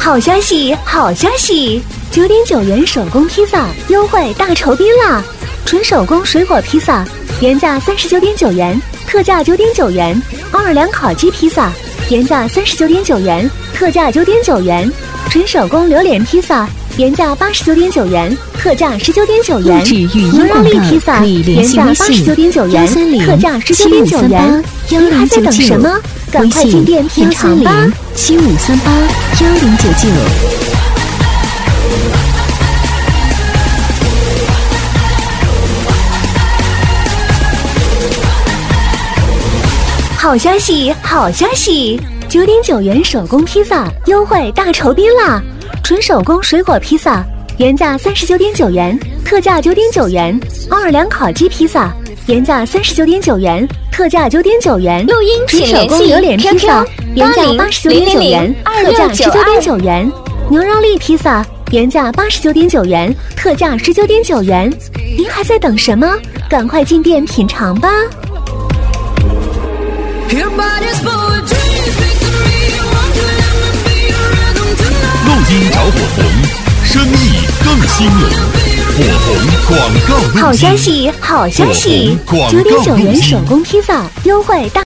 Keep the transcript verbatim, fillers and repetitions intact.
好消息，好消息！九点九元手工披萨优惠大酬宾啦！纯手工水果披萨原价三十九点九元，特价九点九元；奥尔良烤鸡披萨原价三十九点九元，特价九点九元；纯手工榴莲披萨原价八十九点九元，特价十九点九元；牛肉粒披萨原价八十九点九元，特价十九点九元。您还在等什么？赶快进店品尝吧！ 七五三八幺零九九。 好消息，好消息！九点九元手工披萨优惠大酬宾啦！纯手工水果披萨原价三十九点九元，特价九点九元；奥尔良烤鸡披萨原价三十九点九元，特价九点九元； 录音纯手工榴莲披萨原价八十九点九元，特价十九点九元；牛肉粒披萨原价八十九点九元，特价十九点九元。您还在等什么？赶快进店品尝吧！ 录音找火红，生意更兴隆。火红广告路径。 好消息，好消息！九点九元手工披萨优惠大。